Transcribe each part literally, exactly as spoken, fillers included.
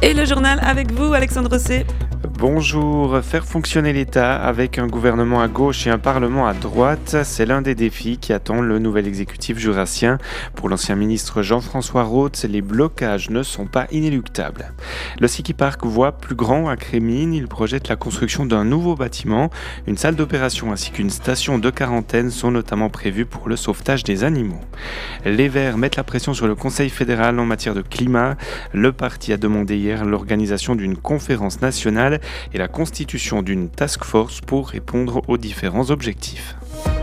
Et le journal avec vous, Alexandre Rosset. Bonjour, faire fonctionner l'État avec un gouvernement à gauche et un parlement à droite, c'est l'un des défis qui attend le nouvel exécutif jurassien. Pour l'ancien ministre Jean-François Rothe, les blocages ne sont pas inéluctables. Le Ski Park voit plus grand à Crémines, il projette la construction d'un nouveau bâtiment. Une salle d'opération ainsi qu'une station de quarantaine sont notamment prévues pour le sauvetage des animaux. Les Verts mettent la pression sur le Conseil fédéral en matière de climat. Le parti a demandé hier l'organisation d'une conférence nationale et la constitution d'une task force pour répondre aux différents objectifs.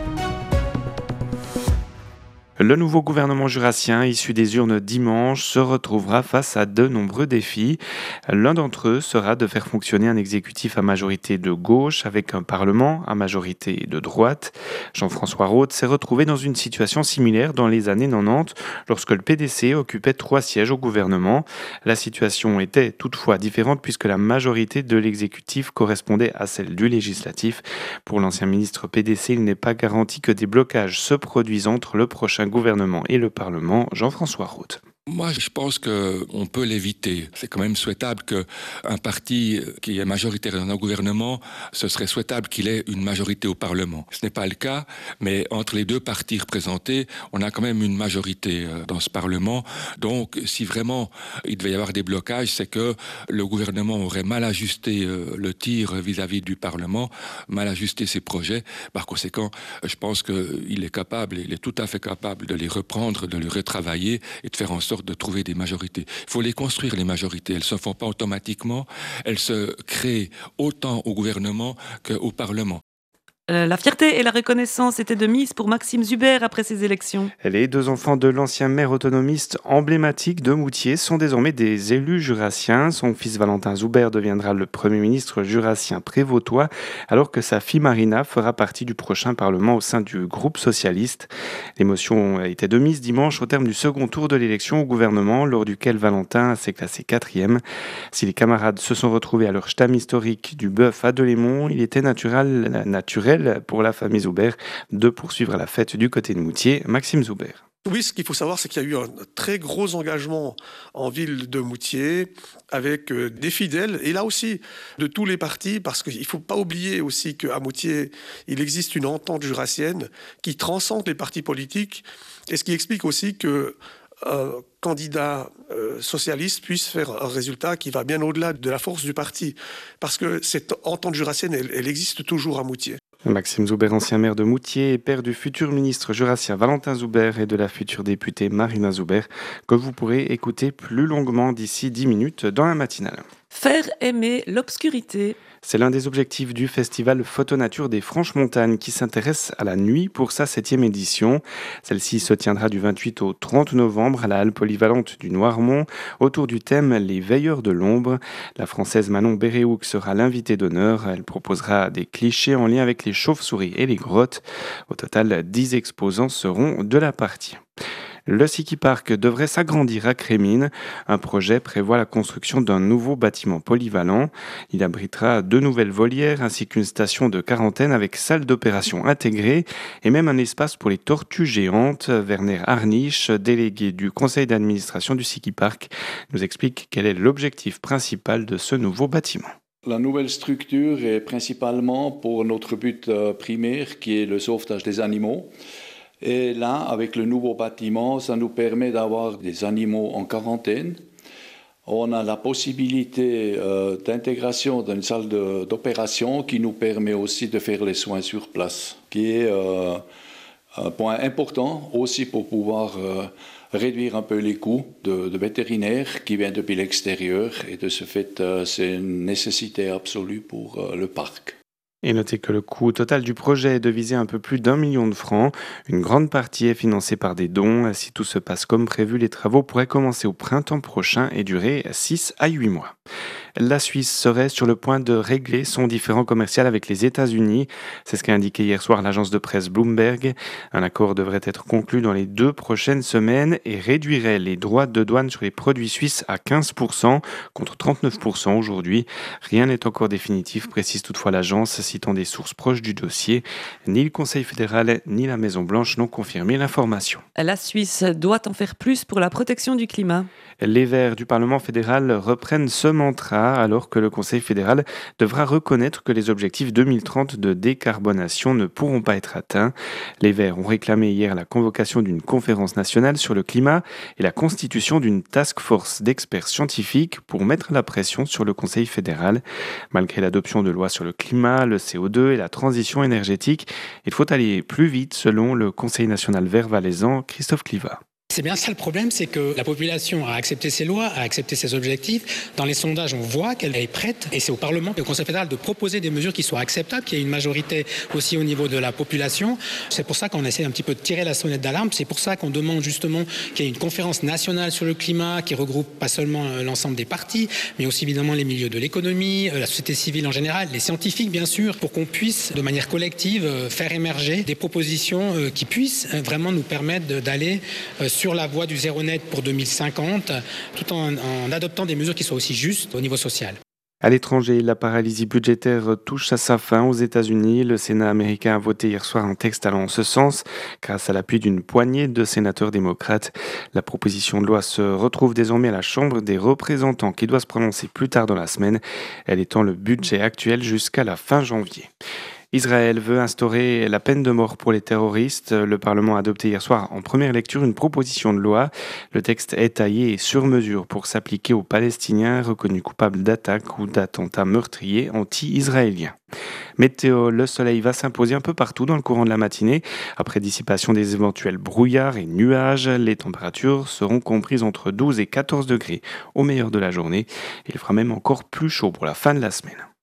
Le nouveau gouvernement jurassien, issu des urnes dimanche, se retrouvera face à de nombreux défis. L'un d'entre eux sera de faire fonctionner un exécutif à majorité de gauche avec un parlement à majorité de droite. Jean-François Rothe s'est retrouvé dans une situation similaire dans les années quatre-vingt-dix lorsque le P D C occupait trois sièges au gouvernement. La situation était toutefois différente puisque la majorité de l'exécutif correspondait à celle du législatif. Pour l'ancien ministre P D C, il n'est pas garanti que des blocages se produisent entre le prochain gouvernement et le Parlement. Jean-François Rothe. Moi, je pense qu'on peut l'éviter. C'est quand même souhaitable qu'un parti qui est majoritaire dans un gouvernement, ce serait souhaitable qu'il ait une majorité au Parlement. Ce n'est pas le cas, mais entre les deux partis représentés, on a quand même une majorité dans ce Parlement. Donc, si vraiment il devait y avoir des blocages, c'est que le gouvernement aurait mal ajusté le tir vis-à-vis du Parlement, mal ajusté ses projets. Par conséquent, je pense qu'il est capable, il est tout à fait capable de les reprendre, de les retravailler et de faire en sorte de trouver des majorités. Il faut les construire, les majorités. Elles ne se font pas automatiquement. Elles se créent autant au gouvernement qu'au Parlement. Euh, la fierté et la reconnaissance étaient de mise pour Maxime Zuber après ces élections. Les deux enfants de l'ancien maire autonomiste emblématique de Moutier sont désormais des élus jurassiens. Son fils Valentin Zuber deviendra le premier ministre jurassien prévôtois, alors que sa fille Marina fera partie du prochain Parlement au sein du groupe socialiste. L'émotion a été de mise dimanche au terme du second tour de l'élection au gouvernement, lors duquel Valentin s'est classé quatrième. Si les camarades se sont retrouvés à leur stam historique du bœuf à Delémont, il était naturel, naturel pour la famille Zuber de poursuivre la fête du côté de Moutier. Maxime Zuber. Oui, ce qu'il faut savoir, c'est qu'il y a eu un très gros engagement en ville de Moutier avec des fidèles, et là aussi de tous les partis, parce qu'il ne faut pas oublier aussi qu'à Moutier, il existe une entente jurassienne qui transcende les partis politiques, et ce qui explique aussi que un candidat euh, socialiste puisse faire un résultat qui va bien au-delà de la force du parti, parce que cette entente jurassienne, elle, elle existe toujours à Moutier. Maxime Zuber, ancien maire de Moutier et père du futur ministre jurassien Valentin Zuber et de la future députée Marina Zuber, que vous pourrez écouter plus longuement d'ici dix minutes dans la matinale. Faire aimer l'obscurité. C'est l'un des objectifs du festival Photonature des Franches-Montagnes qui s'intéresse à la nuit pour sa septième édition. Celle-ci se tiendra du vingt-huit au trente novembre à la halle polyvalente du Noirmont autour du thème Les Veilleurs de l'ombre. La Française Manon Béréouk sera l'invitée d'honneur. Elle proposera des clichés en lien avec les chauves-souris et les grottes. Au total, dix exposants seront de la partie. Le Ski Park devrait s'agrandir à Crémines. Un projet prévoit la construction d'un nouveau bâtiment polyvalent. Il abritera deux nouvelles volières ainsi qu'une station de quarantaine avec salle d'opération intégrée et même un espace pour les tortues géantes. Werner Harnisch, délégué du conseil d'administration du Ski Park, nous explique quel est l'objectif principal de ce nouveau bâtiment. La nouvelle structure est principalement pour notre but primaire qui est le sauvetage des animaux. Et là, avec le nouveau bâtiment, ça nous permet d'avoir des animaux en quarantaine. On a la possibilité euh, d'intégration d'une salle de, d'opération qui nous permet aussi de faire les soins sur place, qui est euh, un point important aussi pour pouvoir euh, réduire un peu les coûts de, de vétérinaires qui viennent depuis l'extérieur. Et de ce fait, euh, c'est une nécessité absolue pour euh, le parc. Et notez que le coût total du projet est de viser un peu plus d'un million de francs. Une grande partie est financée par des dons. Si tout se passe comme prévu, les travaux pourraient commencer au printemps prochain et durer six à huit mois. La Suisse serait sur le point de régler son différend commercial avec les États-Unis. C'est ce qu'a indiqué hier soir l'agence de presse Bloomberg. Un accord devrait être conclu dans les deux prochaines semaines et réduirait les droits de douane sur les produits suisses à quinze pour cent contre trente-neuf pour cent aujourd'hui. Rien n'est encore définitif, précise toutefois l'agence, citant des sources proches du dossier. Ni le Conseil fédéral ni la Maison-Blanche n'ont confirmé l'information. La Suisse doit en faire plus pour la protection du climat. Les Verts du Parlement fédéral reprennent ce mantra alors que le Conseil fédéral devra reconnaître que les objectifs deux mille trente de décarbonation ne pourront pas être atteints. Les Verts ont réclamé hier la convocation d'une conférence nationale sur le climat et la constitution d'une task force d'experts scientifiques pour mettre la pression sur le Conseil fédéral. Malgré l'adoption de lois sur le climat, le C O deux et la transition énergétique, il faut aller plus vite selon le Conseil national vert valaisan, Christophe Clivat. C'est bien ça le problème, c'est que la population a accepté ces lois, a accepté ces objectifs. Dans les sondages, on voit qu'elle est prête, et c'est au Parlement et au Conseil fédéral de proposer des mesures qui soient acceptables, qu'il y ait une majorité aussi au niveau de la population. C'est pour ça qu'on essaie un petit peu de tirer la sonnette d'alarme. C'est pour ça qu'on demande justement qu'il y ait une conférence nationale sur le climat qui regroupe pas seulement l'ensemble des partis, mais aussi évidemment les milieux de l'économie, la société civile en général, les scientifiques bien sûr, pour qu'on puisse de manière collective faire émerger des propositions qui puissent vraiment nous permettre d'aller sur la voie du zéro net pour deux mille cinquante, tout en, en adoptant des mesures qui soient aussi justes au niveau social. À l'étranger, la paralysie budgétaire touche à sa fin aux États-Unis. Le Sénat américain a voté hier soir un texte allant en ce sens, grâce à l'appui d'une poignée de sénateurs démocrates. La proposition de loi se retrouve désormais à la Chambre des représentants qui doit se prononcer plus tard dans la semaine. Elle étend le budget actuel jusqu'à la fin janvier. Israël veut instaurer la peine de mort pour les terroristes. Le Parlement a adopté hier soir en première lecture une proposition de loi. Le texte est taillé et sur mesure pour s'appliquer aux Palestiniens reconnus coupables d'attaques ou d'attentats meurtriers anti-israéliens. Météo, le soleil va s'imposer un peu partout dans le courant de la matinée. Après dissipation des éventuels brouillards et nuages, les températures seront comprises entre douze et quatorze degrés au meilleur de la journée. Il fera même encore plus chaud pour la fin de la semaine.